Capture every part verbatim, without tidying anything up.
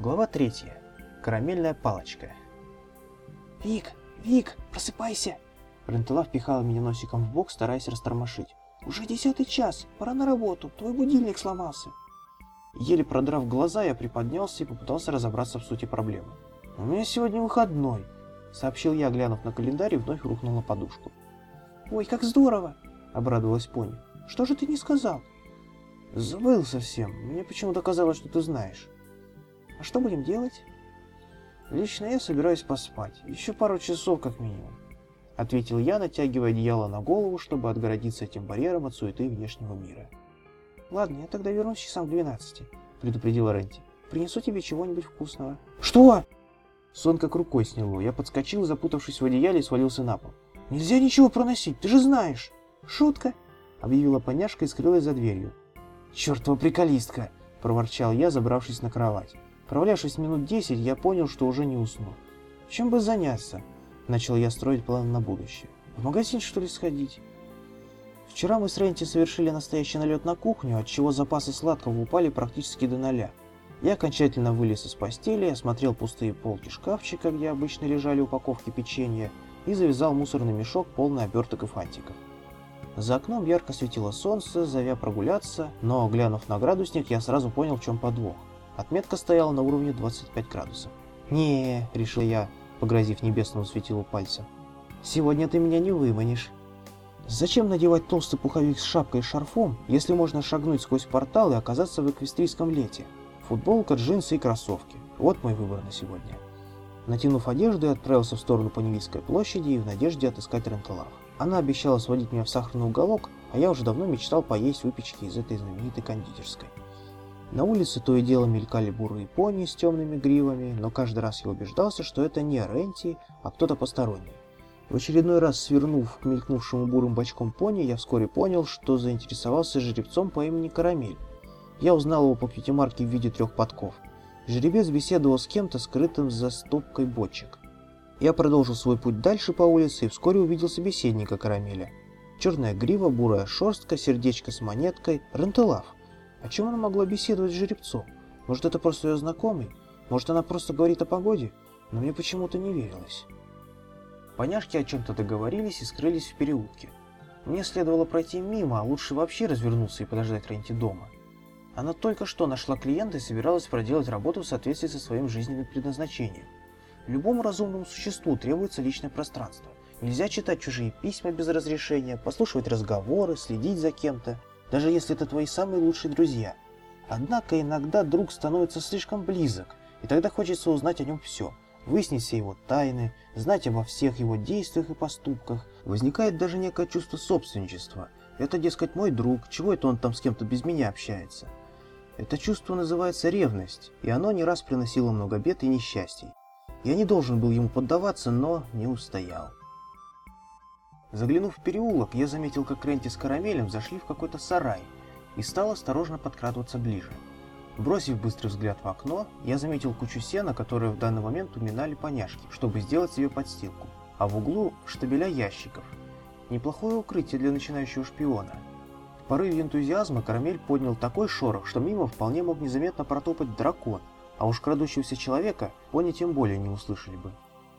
Глава третья. Карамельная палочка. «Вик, Вик, просыпайся!» Рентела впихала меня носиком в бок, стараясь растормошить. «Уже десятый час, пора на работу, твой будильник сломался». Еле продрав глаза, я приподнялся и попытался разобраться в сути проблемы. «У меня сегодня выходной», — сообщил я, глянув на календарь, и вновь рухнул на подушку. «Ой, как здорово!» — обрадовалась пони. «Что же ты не сказал?» «Забыл совсем. Мне почему-то казалось, что ты знаешь». «А что будем делать?» «Лично я собираюсь поспать. Еще пару часов как минимум», — ответил я, натягивая одеяло на голову, чтобы отгородиться этим барьером от суеты внешнего мира. «Ладно, я тогда вернусь часам к двенадцати», — предупредила Ренти. «Принесу тебе чего-нибудь вкусного». «Что?» Сон как рукой сняло. Я подскочил, запутавшись в одеяле, и свалился на пол. «Нельзя ничего проносить, ты же знаешь!» «Шутка!» — объявила поняшка и скрылась за дверью. «Чертова приколистка!» — проворчал я, забравшись на кровать. Провалявшись минут десять, я понял, что уже не усну. «Чем бы заняться?» — начал я строить план на будущее. «В магазин, что ли, сходить?» Вчера мы с Ренти совершили настоящий налет на кухню, отчего запасы сладкого упали практически до ноля. Я окончательно вылез из постели, осмотрел пустые полки шкафчика, где обычно лежали упаковки печенья, и завязал мусорный мешок, полный оберток и фантиков. За окном ярко светило солнце, зовя прогуляться, но, глянув на градусник, я сразу понял, в чем подвох. Отметка стояла на уровне двадцати пяти градусов. «Не», — решил я, погрозив небесному светилу пальцем, — «сегодня ты меня не выманишь». Зачем надевать толстый пуховик с шапкой и шарфом, если можно шагнуть сквозь портал и оказаться в эквестрийском лете? Футболка, джинсы и кроссовки. Вот мой выбор на сегодня. Натянув одежду, я отправился в сторону Поневильской площади и в надежде отыскать Рентелав. Она обещала сводить меня в сахарный уголок, а я уже давно мечтал поесть выпечки из этой знаменитой кондитерской. На улице то и дело мелькали бурые пони с темными гривами, но каждый раз я убеждался, что это не Ренти, а кто-то посторонний. В очередной раз свернув к мелькнувшему бурым бочком пони, я вскоре понял, что заинтересовался жеребцом по имени Карамель. Я узнал его по кьюти-марке в виде трех подков. Жеребец беседовал с кем-то, скрытым за стопкой бочек. Я продолжил свой путь дальше по улице и вскоре увидел собеседника Карамеля. Черная грива, бурая шерстка, сердечко с монеткой, Рентелав. О чем она могла беседовать с жеребцом? Может, это просто ее знакомый? Может, она просто говорит о погоде? Но мне почему-то не верилось. Поняшки о чем-то договорились и скрылись в переулке. Мне следовало пройти мимо, а лучше вообще развернуться и подождать Ренти дома. Она только что нашла клиента и собиралась проделать работу в соответствии со своим жизненным предназначением. Любому разумному существу требуется личное пространство. Нельзя читать чужие письма без разрешения, послушивать разговоры, следить за кем-то, даже если это твои самые лучшие друзья. Однако иногда друг становится слишком близок, и тогда хочется узнать о нем все, выяснить все его тайны, знать обо всех его действиях и поступках. Возникает даже некое чувство собственничества. Это, дескать, мой друг, чего это он там с кем-то без меня общается? Это чувство называется ревность, и оно не раз приносило много бед и несчастий. Я не должен был ему поддаваться, но не устоял. Заглянув в переулок, я заметил, как Ренти с Карамелем зашли в какой-то сарай, и стал осторожно подкрадываться ближе. Бросив быстрый взгляд в окно, я заметил кучу сена, которые в данный момент уминали поняшки, чтобы сделать себе подстилку, а в углу штабеля ящиков. Неплохое укрытие для начинающего шпиона. В порыве энтузиазма Карамель поднял такой шорох, что мимо вполне мог незаметно протопать дракон, а уж крадущегося человека пони тем более не услышали бы.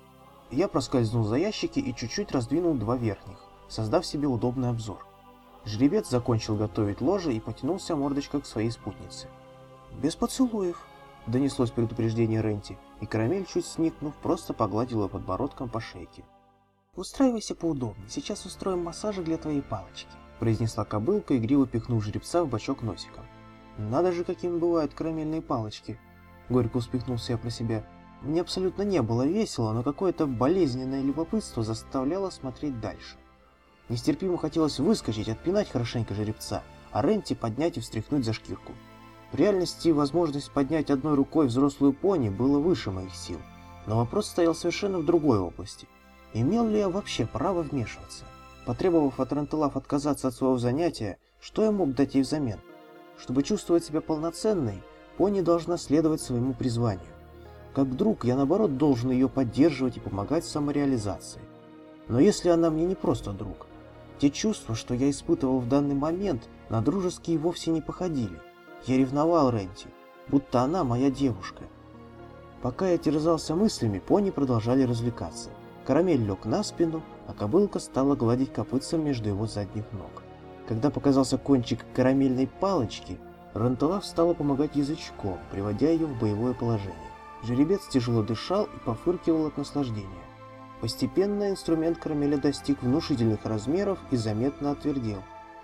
Я проскользнул за ящики и чуть-чуть раздвинул два верхних, создав себе удобный обзор. Жеребец закончил готовить ложе и потянулся мордочкой к своей спутнице. «Без поцелуев», — донеслось предупреждение Ренти, и Карамель, чуть сникнув, просто погладил его подбородком по шейке. «Устраивайся поудобнее, сейчас устроим массажик для твоей палочки», — произнесла кобылка, игриво пихнув жеребца в бочок носиком. «Надо же, какими бывают карамельные палочки», — горько успехнулся я про себя. Мне абсолютно не было весело, но какое-то болезненное любопытство заставляло смотреть дальше. Нестерпимо хотелось выскочить, отпинать хорошенько жеребца, а Ренти поднять и встряхнуть за шкирку. В реальности возможность поднять одной рукой взрослую пони было выше моих сил, но вопрос стоял совершенно в другой области. Имел ли я вообще право вмешиваться? Потребовав от Рентелав отказаться от своего занятия, что я мог дать ей взамен? Чтобы чувствовать себя полноценной, пони должна следовать своему призванию. Как друг, я наоборот должен ее поддерживать и помогать в самореализации. Но если она мне не просто друг, те чувства, что я испытывал в данный момент, на дружеские вовсе не походили. Я ревновал Ренти, будто она моя девушка. Пока я терзался мыслями, пони продолжали развлекаться. Карамель лег на спину, а кобылка стала гладить копытцем между его задних ног. Когда показался кончик карамельной палочки, Ранталав стала помогать язычком, приводя ее в боевое положение. Жеребец тяжело дышал и пофыркивал от наслаждения. Постепенно инструмент карамеля достиг внушительных размеров и заметно отвердел.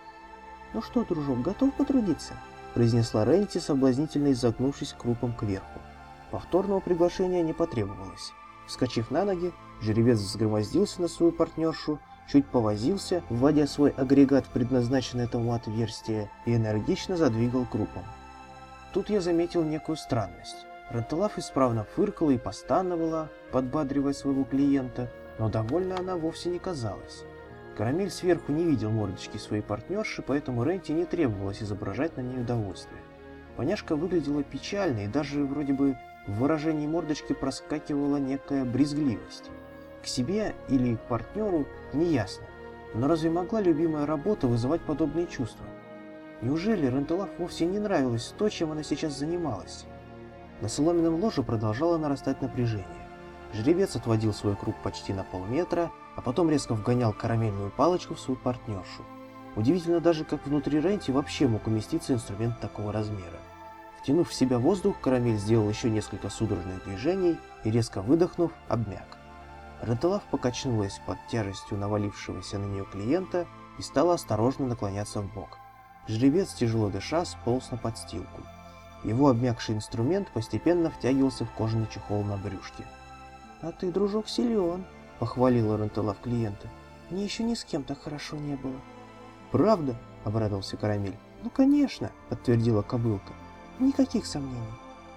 «Ну что, дружок, готов потрудиться?» – произнесла Ренти, соблазнительно изогнувшись крупом кверху. Повторного приглашения не потребовалось. Вскочив на ноги, жеребец взгромоздился на свою партнершу, чуть повозился, вводя свой агрегат в предназначенное этому отверстие, и энергично задвигал крупом. Тут я заметил некую странность. Ранталав исправно фыркала и постановала, подбадривая своего клиента, но довольна она вовсе не казалась. Карамель сверху не видел мордочки своей партнерши, поэтому Ренти не требовалось изображать на ней удовольствие. Поняшка выглядела печально, и даже вроде бы в выражении мордочки проскакивала некая брезгливость. К себе или к партнеру неясно, но разве могла любимая работа вызывать подобные чувства? Неужели Ранталав вовсе не нравилось то, чем она сейчас занималась? На соломенном ложе продолжало нарастать напряжение. Жеребец отводил свой круг почти на полметра, а потом резко вгонял карамельную палочку в свою партнершу. Удивительно даже, как внутри Ренти вообще мог уместиться инструмент такого размера. Втянув в себя воздух, карамель сделал еще несколько судорожных движений и, резко выдохнув, обмяк. Ранталав покачнулась под тяжестью навалившегося на нее клиента и стала осторожно наклоняться в бок. Жеребец, тяжело дыша, сполз на подстилку. Его обмякший инструмент постепенно втягивался в кожаный чехол на брюшке. «А ты, дружок, силен», — похвалила Ранталав клиента. «Мне еще ни с кем так хорошо не было». «Правда?» — обрадовался Карамель. «Ну, конечно», — подтвердила кобылка. «Никаких сомнений».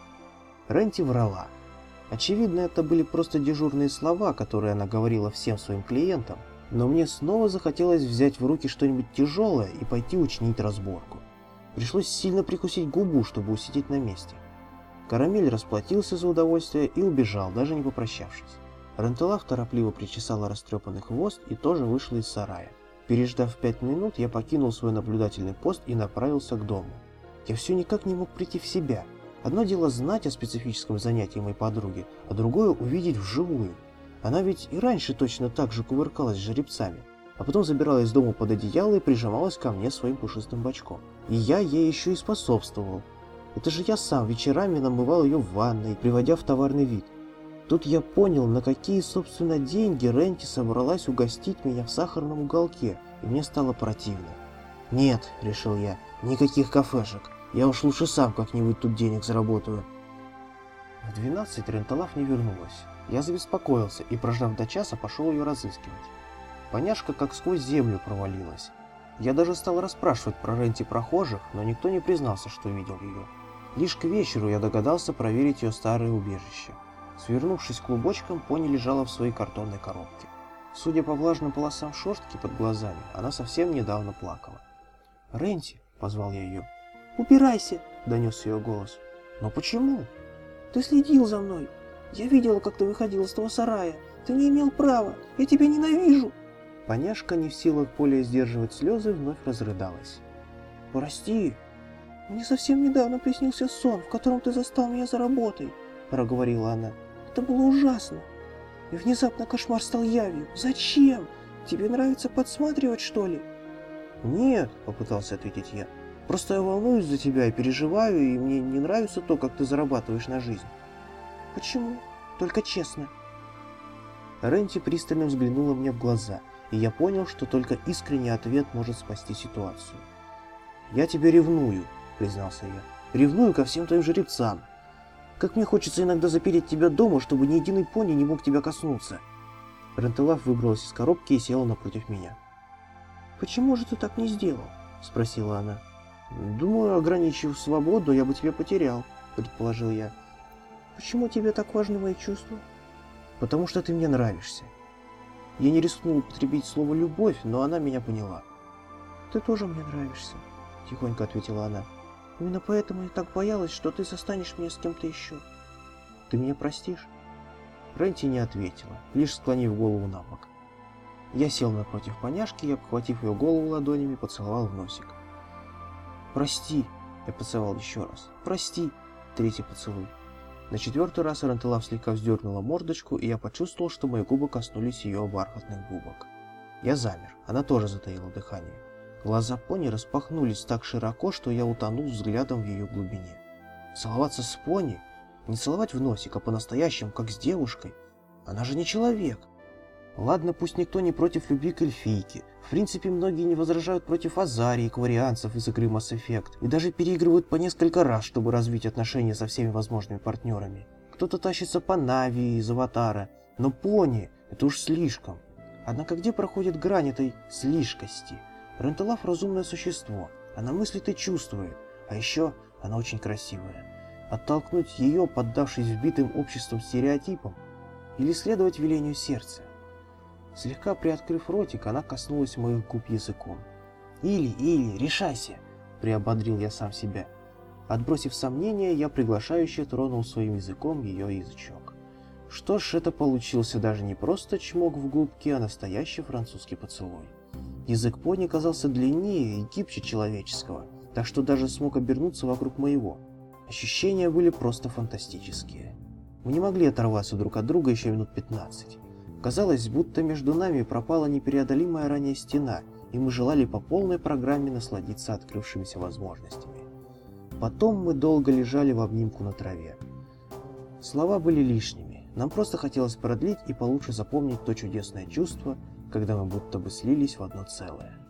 Ренти врала. Очевидно, это были просто дежурные слова, которые она говорила всем своим клиентам, но мне снова захотелось взять в руки что-нибудь тяжелое и пойти учинить разборку. Пришлось сильно прикусить губу, чтобы усидеть на месте. Карамель расплатился за удовольствие и убежал, даже не попрощавшись. Ранталав торопливо причесала растрепанный хвост и тоже вышла из сарая. Переждав пять минут, я покинул свой наблюдательный пост и направился к дому. Я все никак не мог прийти в себя. Одно дело знать о специфическом занятии моей подруги, а другое увидеть вживую. Она ведь и раньше точно так же кувыркалась с жеребцами, а потом забиралась из дома под одеяло и прижималась ко мне своим пушистым бочком. И я ей еще и способствовал. Это же я сам вечерами намывал ее в ванной, приводя в товарный вид. Тут я понял, на какие, собственно, деньги Ренти собралась угостить меня в сахарном уголке, и мне стало противно. «Нет», — решил я, — «никаких кафешек. Я уж лучше сам как-нибудь тут денег заработаю». В двенадцать Ранталав не вернулась. Я забеспокоился и, прождав до часа, пошел ее разыскивать. Поняшка как сквозь землю провалилась. Я даже стал расспрашивать про Ренти прохожих, но никто не признался, что видел ее. Лишь к вечеру я догадался проверить ее старое убежище. Свернувшись клубочком, пони лежала в своей картонной коробке. Судя по влажным полосам шерстки под глазами, она совсем недавно плакала. «Ренти!» — позвал я ее. «Убирайся!» — донес ее голос. «Но почему?» «Ты следил за мной. Я видела, как ты выходил из того сарая. Ты не имел права. Я тебя ненавижу!» Поняшка, не в силах более сдерживать слезы, вновь разрыдалась. «Прости. Мне совсем недавно приснился сон, в котором ты застал меня за работой», — проговорила она. «Это было ужасно. И внезапно кошмар стал явью. Зачем? Тебе нравится подсматривать, что ли?» «Нет», — попытался ответить я. «Просто я волнуюсь за тебя и переживаю, и мне не нравится то, как ты зарабатываешь на жизнь». «Почему? Только честно». Ренти пристально взглянула мне в глаза, и я понял, что только искренний ответ может спасти ситуацию. «Я тебя ревную», — признался я. «Ревную ко всем твоим жеребцам. Как мне хочется иногда запереть тебя дома, чтобы ни единый пони не мог тебя коснуться». Ранталав выбралась из коробки и села напротив меня. «Почему же ты так не сделал?» — спросила она. «Думаю, ограничив свободу, я бы тебя потерял», — предположил я. «Почему тебе так важны мои чувства?» «Потому что ты мне нравишься». Я не рискнул употребить слово «любовь», но она меня поняла. «Ты тоже мне нравишься», — тихонько ответила она. «Именно поэтому я так боялась, что ты застанешь меня с кем-то еще. Ты меня простишь?» Ренти не ответила, лишь склонив голову на бок. Я сел напротив поняшки и, обхватив ее голову ладонями, поцеловал в носик. «Прости», — я поцеловал еще раз. «Прости», — третий поцелуй. На четвертый раз Рентелав слегка вздернула мордочку, и я почувствовал, что мои губы коснулись ее бархатных губок. Я замер, она тоже затаила дыхание. Глаза пони распахнулись так широко, что я утонул взглядом в ее глубине. Целоваться с пони? Не целовать в носик, а по-настоящему, как с девушкой? Она же не человек. Ладно, пусть никто не против любви к эльфийке. В принципе, многие не возражают против Азарии и кварианцев из игры Mass Effect. И даже переигрывают по несколько раз, чтобы развить отношения со всеми возможными партнерами. Кто-то тащится по Нави из Аватара. Но пони — это уж слишком. Однако где проходит грань этой слишкости? Рентелав — разумное существо. Она мыслит и чувствует. А еще она очень красивая. Оттолкнуть ее, поддавшись вбитым обществом стереотипам? Или следовать велению сердца? Слегка приоткрыв ротик, она коснулась моих губ языком. «Или, или, решайся!» — приободрил я сам себя. Отбросив сомнения, я приглашающе тронул своим языком ее язычок. Что ж, это получился даже не просто чмок в губки, а настоящий французский поцелуй. Язык пони казался длиннее и гибче человеческого, так что даже смог обернуться вокруг моего. Ощущения были просто фантастические. Мы не могли оторваться друг от друга еще минут пятнадцать. Казалось, будто между нами пропала непреодолимая ранее стена, и мы желали по полной программе насладиться открывшимися возможностями. Потом мы долго лежали в обнимку на траве. Слова были лишними, нам просто хотелось продлить и получше запомнить то чудесное чувство, когда мы будто бы слились в одно целое.